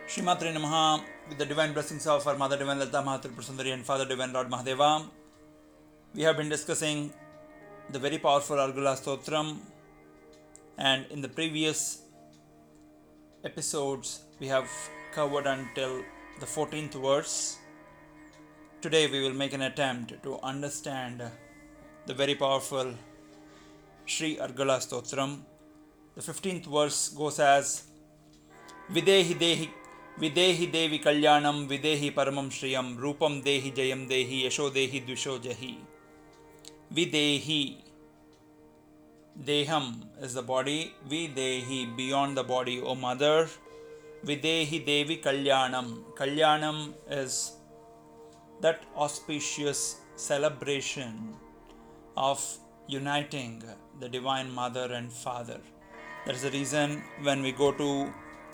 Shrimatre Namaha, with the divine blessings of our Mother Divine Lalita Mahatripura Sundari and Father Divine Lord Mahadeva. We have been discussing the very powerful Argula Stotram, and in the previous episodes we have covered until the 14th verse. Today we will make an attempt to understand the very powerful Sri Argula Stotram. The 15th verse goes as Videhi Devi Kalyanam Videhi Paramam Shriyam Rupam Dehi Jayam Dehi Yasho Dehi Dvisho Jahi. Videhi, Deham is the body, Videhi, beyond the body, O Mother. Videhi Devi Kalyanam. Kalyanam is that auspicious celebration of uniting the Divine Mother and Father. That is the reason when we go to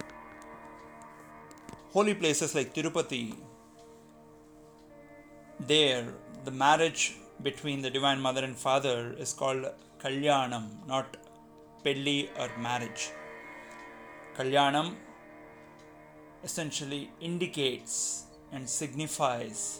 holy places like Tirupati, there the marriage between the Divine Mother and Father is called Kalyanam, not Pelli or marriage. Kalyanam essentially indicates and signifies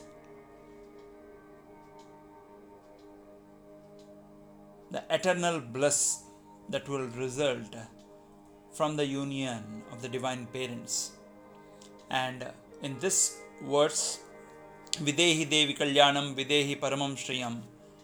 the eternal bliss that will result from the union of the divine parents. And in this verse, Videhi Devi Kalyanam Videhi Paramam Shriyam,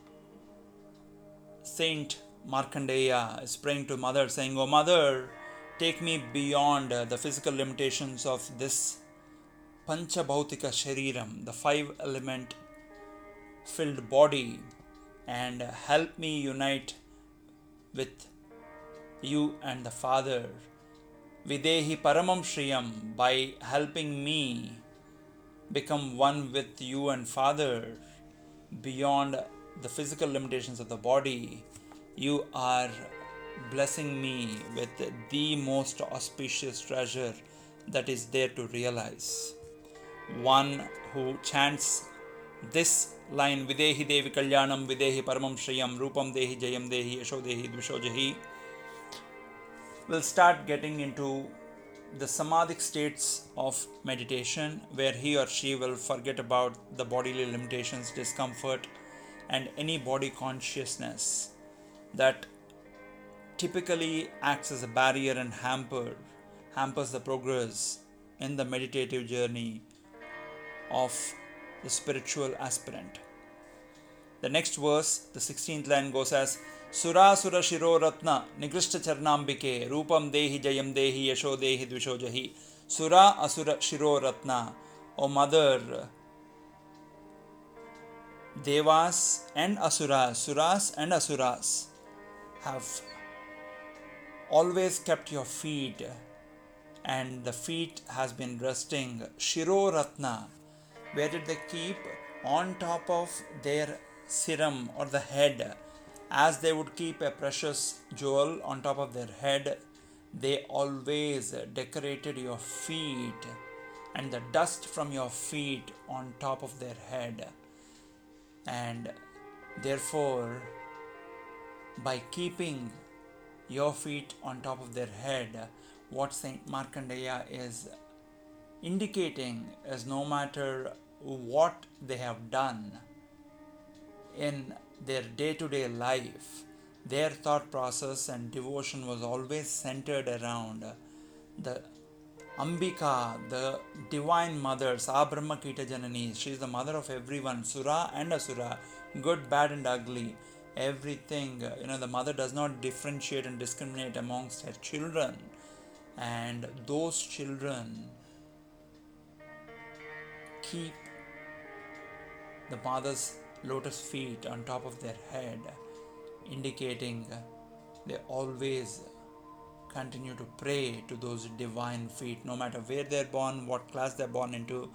Saint Markandeya is praying to Mother, saying, O Mother, take me beyond the physical limitations of this Panchabhautika Shariram, the 5-element filled body, and help me unite with you and the Father. Videhi Paramam Shriyam, by helping me become one with you and Father beyond the physical limitations of the body. You are blessing me with the most auspicious treasure that is there to realize. One who chants this line, Videhi Devi Kalyanam Videhi Paramam Shriyam Rupam Dehi Jayam Dehi Yasho Dehi Dvisho Jahi, will start getting into the samadhic states of meditation, where he or she will forget about the bodily limitations, discomfort, and any body consciousness that typically acts as a barrier and hampers the progress in the meditative journey of the spiritual aspirant. The next verse, the 16th line, goes as Sura Sura Shiro Ratna Nigrishta Charnambike Rupam Dehi Jayam Dehi Yasho Dehi Dvisho Jahi. Sura Asura Shiro Ratna, O Mother, Devas and Suras and Asuras have always kept your feet, and the feet has been resting. Shiro Ratna, where did they keep? On top of their serum or the head. As they would keep a precious jewel on top of their head, they always decorated your feet and the dust from your feet on top of their head. And therefore, by keeping your feet on top of their head, what Saint Markandeya is indicating is no matter what they have done in their day-to-day life, their thought process and devotion was always centered around the Ambika, the Divine Mother, Sa Brahma Kita Janani. She is the mother of everyone, Sura and Asura, good, bad and ugly, everything. The mother does not differentiate and discriminate amongst her children, and those children keep the mother's lotus feet on top of their head, indicating they always continue to pray to those divine feet, no matter where they're born, what class they're born into,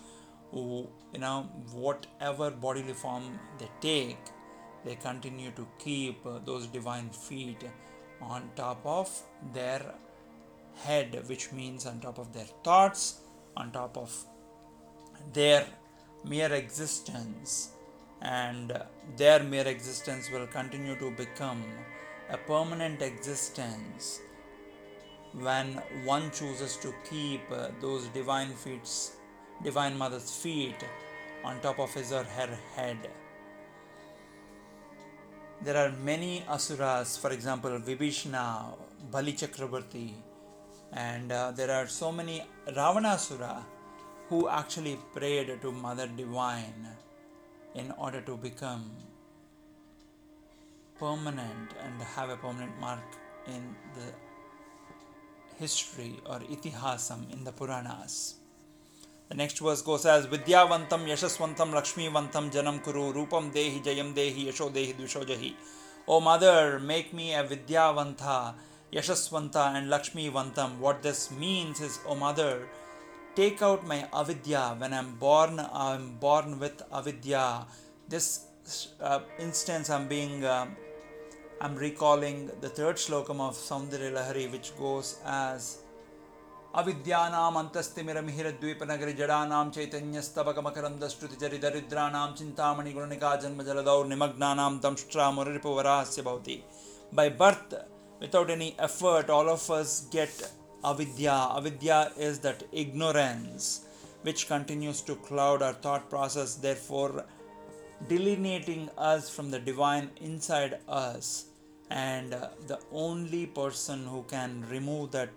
whatever bodily form they take, they continue to keep those divine feet on top of their head, which means on top of their thoughts, on top of their mere existence, and their mere existence will continue to become a permanent existence when one chooses to keep those divine mother's feet on top of his or her head. There are many asuras, for example, Vibhishana, Bali Chakrabarti, and there are so many Ravanasura who actually prayed to Mother Divine in order to become permanent and have a permanent mark in the history or itihasam in the Puranas. The next verse goes as Vidyavantam Yashasvantam Lakshmivantam Janam Kuru Rupam Dehi Jayam Dehi Yasho Dehi Dushojahi. O Mother, make me a Vidyavanta, Yashasvanta and Lakshmivantam. What this means is, O Mother, take out my avidya. When I'm born with avidya. This instance I'm recalling the third slokam of Saundarya Lahari, which goes as Avidyanam antastimiramirudvipanagari jadanam chaitanyastabakamakarandashruti daridranam chintamani gunanika janma jaladaur nimagnanam tamshtra muriripuvarasya bhavati. By birth, without any effort, all of us get avidya. Avidya is that ignorance which continues to cloud our thought process, therefore delineating us from the divine inside us. And the only person who can remove that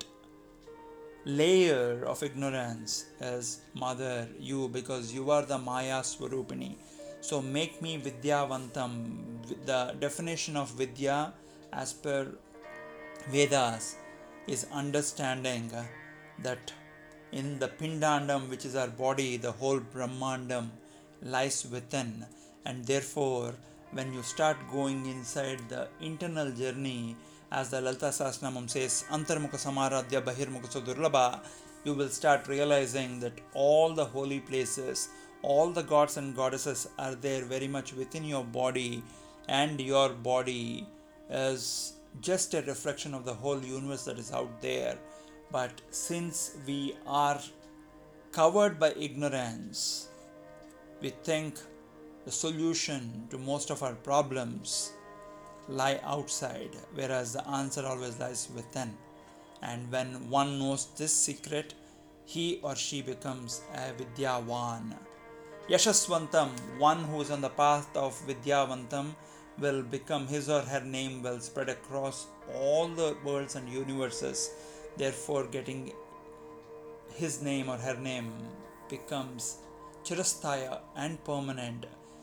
layer of ignorance is Mother, you, because you are the Maya Swarupini. So make me Vidyavantam. The definition of Vidya as per Vedas is understanding that in the Pindandam, which is our body, the whole Brahmandam lies within, and therefore when you start going inside the internal journey, as the Lalita Sahasranamam says, Antarmukha Samaradhya Bahirmukha Sudurlabha, you will start realizing that all the holy places, all the gods and goddesses are there very much within your body, and your body is just a reflection of the whole universe that is out there. But since we are covered by ignorance, we think the solution to most of our problems lie outside, whereas the answer always lies within. And when one knows this secret, he or she becomes a Vidyavan. Yashasvantam, one who is on the path of Vidyavantam, will become, his or her name will spread across all the worlds and universes. Therefore, getting his name or her name becomes Chirastaya and permanent.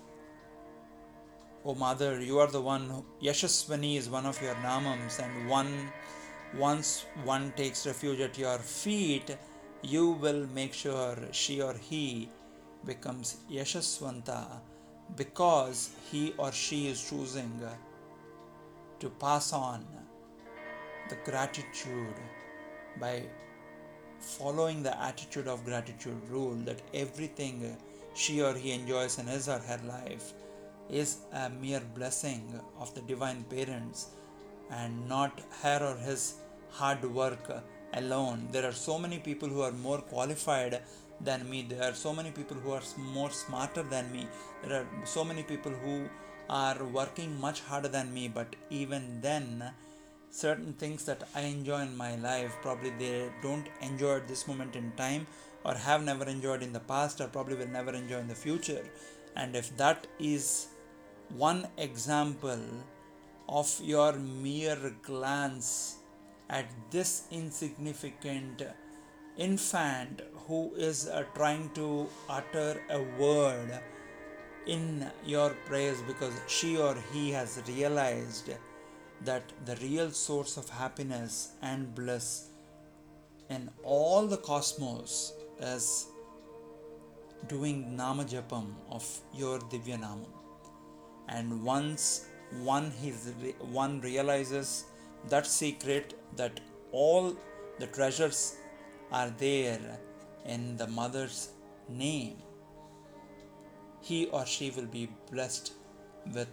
O Mother, you are the one, Yashasvani is one of your namams, and once one takes refuge at your feet, you will make sure she or he becomes Yashasvanta, because he or she is choosing to pass on the gratitude by following the attitude of gratitude rule, that everything she or he enjoys in his or her life is a mere blessing of the divine parents and not her or his hard work alone. There are so many people who are more qualified than me. There are so many people who are more smarter than me. There are so many people who are working much harder than me, but even then, certain things that I enjoy in my life, probably they don't enjoy at this moment in time, or have never enjoyed in the past, or probably will never enjoy in the future. And if that is one example of your mere glance at this insignificant infant who is trying to utter a word in your praise because she or he has realized that the real source of happiness and bliss in all the cosmos is doing Nama Japam of your Divya Namam. And once one realizes that secret, that all the treasures are there in the mother's name, he or she will be blessed with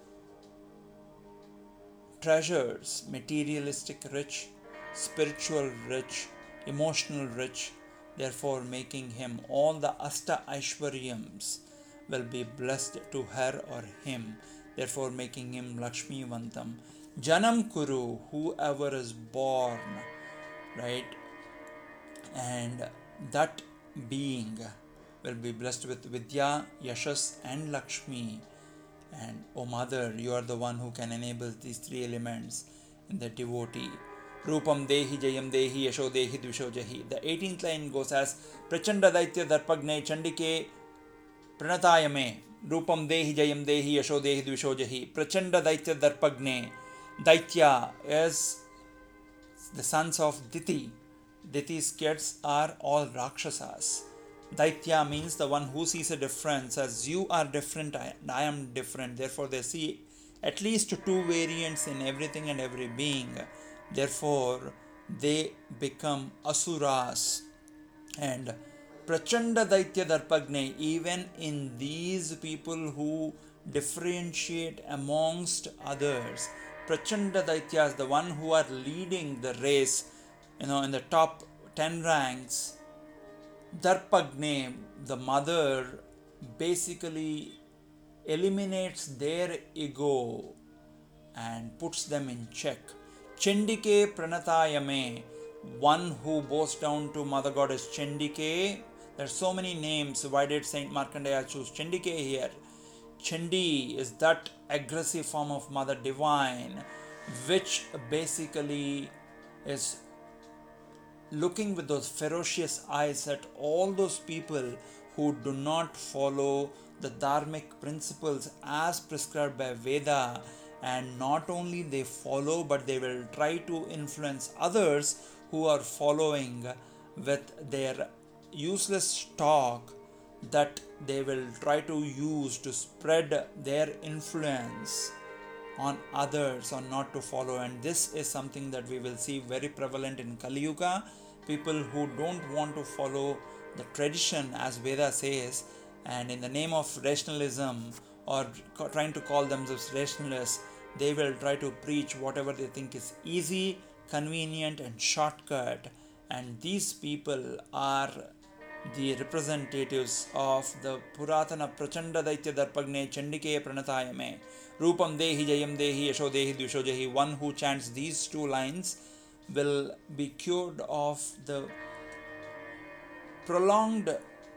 treasures, materialistic rich, spiritual rich, emotional rich, therefore making him all the Asta Aishwaryams will be blessed to her or him, therefore making him Lakshmi Vantam. Janam Kuru, whoever is born right? And that being will be blessed with Vidya, Yashas, and Lakshmi. And O Mother, you are the one who can enable these three elements in the devotee. Rupam Dehi Jayam Dehi Yasho Dehi Dvisho Jahi. The 18th line goes as Prachanda Daitya Darpagne Chandike Pranatayame. Rupam Dehi Jayam Dehi Yasho Dehi Dvisho Jahi. Prachanda Daitya Darpagne. Daitya is the sons of Diti. Diti's kids are all Rakshasas. Daitya means the one who sees a difference, as you are different, I am different. Therefore, they see at least two variants in everything and every being. Therefore, they become asuras. And Prachanda Daitya Darpagne, even in these people who differentiate amongst others, Prachanda Daitya is the one who are leading the race, in the top 10 ranks. Darpagne, the mother, basically eliminates their ego and puts them in check. Chandike Pranatayame, one who bows down to Mother Goddess Chandike. There are so many names. Why did Saint Markandeya choose Chandike here? Chandi is that aggressive form of Mother Divine, which basically is looking with those ferocious eyes at all those people who do not follow the dharmic principles as prescribed by Veda. And not only they follow, but they will try to influence others who are following with their useless talk that they will try to use to spread their influence on others or not to follow. And this is something that we will see very prevalent in Kali Yuga. People who don't want to follow the tradition as Veda says, and in the name of rationalism or trying to call themselves rationalists, they will try to preach whatever they think is easy, convenient and shortcut. And these people are the representatives of the Puratana Prachanda Daitya Darpagne Chandike Pranatayame. Rupam Dehi Jayam Dehi Yasho Dehi Dvisho Jahi. One who chants these two lines will be cured of the prolonged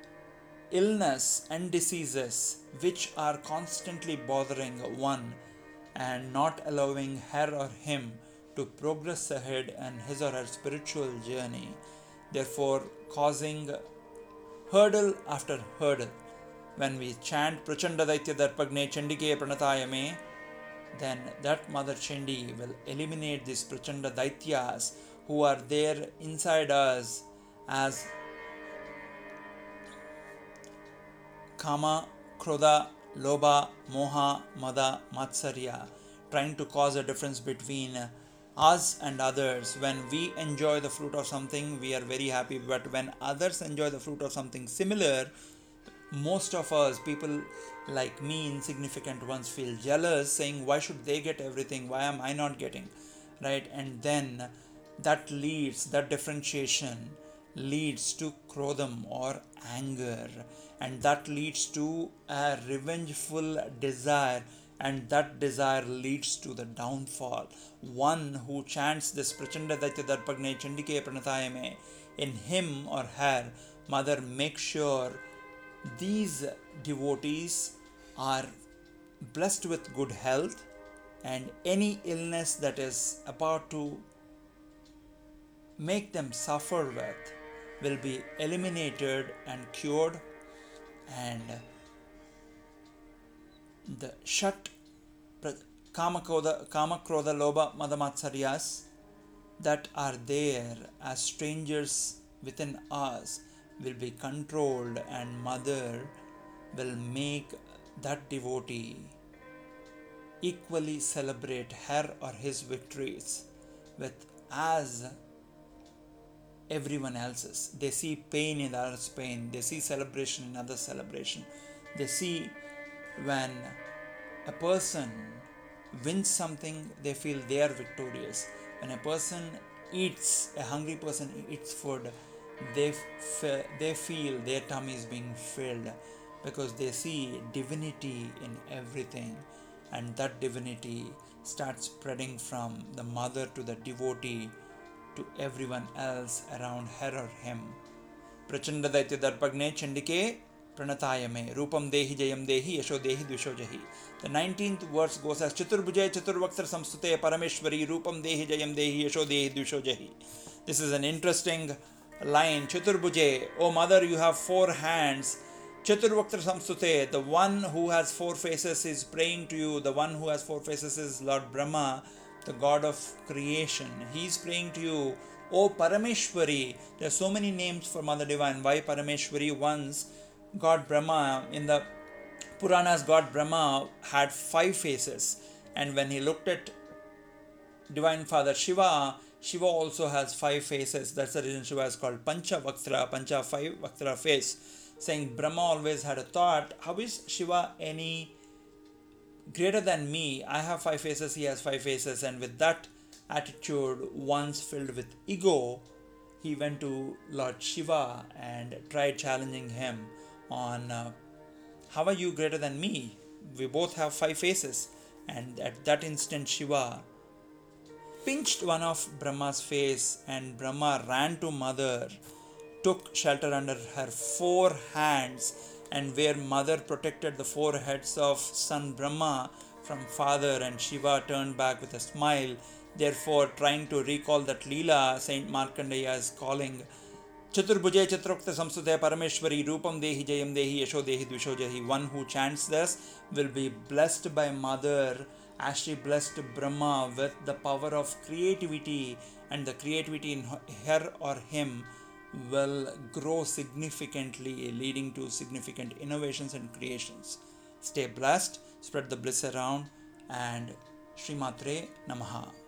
illness and diseases which are constantly bothering one and not allowing her or him to progress ahead in his or her spiritual journey, therefore causing hurdle after hurdle. When we chant Prachanda Daitya Darpagne Chandike Pranatayame, then that Mother Chandi will eliminate these Prachanda Daityas who are there inside us as Kama, Krodha, Lobha, Moha, Mada, Matsarya, trying to cause a difference between us and others. When we enjoy the fruit of something, we are very happy, but when others enjoy the fruit of something similar, most of us, people like me, insignificant ones, feel jealous, saying, why should they get everything? Why am I not getting? Right? And then that differentiation leads to krodham or anger, and that leads to a revengeful desire, and that desire leads to the downfall. One who chants this Prachanda Daitya Darpagne Chandike Pranatayame, in him or her, Mother makes sure these devotees are blessed with good health, and any illness that is about to make them suffer with will be eliminated and cured. And the Shat Kama Krodha Lobha Madamatsariyas that are there as strangers within us will be controlled, and Mother will make that devotee equally celebrate her or his victories with as everyone else's. They see pain in others' pain, they see celebration in others' celebration. They see when a person wins something, they feel they are victorious. When a hungry person eats food, they feel their tummy is being filled, because they see divinity in everything, and that divinity starts spreading from the mother to the devotee to everyone else around her or him. Prachanda Daitya Darpagne Chandike Pranatayame Rupam Dehi Jayam Dehi Yasho Dehi Dvisho Jahi. The 19th verse goes as Chaturbhuje Chaturvaktar Samstute Parameshwari Rupam Dehi Jayam Dehi Yasho Dehi Dvisho Jahi. This is an interesting line. Chaturbhuje, O mother, you have 4 hands. Chaturvaktar Samstute, the one who has 4 faces is praying to you. The one who has 4 faces is Lord Brahma, the god of creation. He is praying to you. O Parameshwari. There are so many names for Mother Divine. Why Parameshwari? Once God Brahma, in the Puranas, God Brahma had 5 faces, and when he looked at Divine Father Shiva, Shiva also has 5 faces. That's the reason Shiva is called Pancha Vaktra, Pancha 5 Vaktra face, saying Brahma always had a thought, how is Shiva any greater than me? I have 5 faces, he has 5 faces. And with that attitude, once filled with ego, he went to Lord Shiva and tried challenging him on how are you greater than me? We both have 5 faces. And at that instant, Shiva pinched one of Brahma's face, and Brahma ran to Mother, took shelter under her 4 hands, and where Mother protected the 4 heads of son Brahma from father, and Shiva turned back with a smile. Therefore, trying to recall that Leela, Saint Markandeya is calling Chaturbhuje Chaturvakta Samstute Parameshwari Rupam Dehi Jayam Dehi Yasho Dehi Dvisho Jahi. One who chants this will be blessed by Mother as she blessed Brahma with the power of creativity, and the creativity in her or him will grow significantly, leading to significant innovations and creations. Stay blessed, spread the bliss around, and Srimatre Namaha.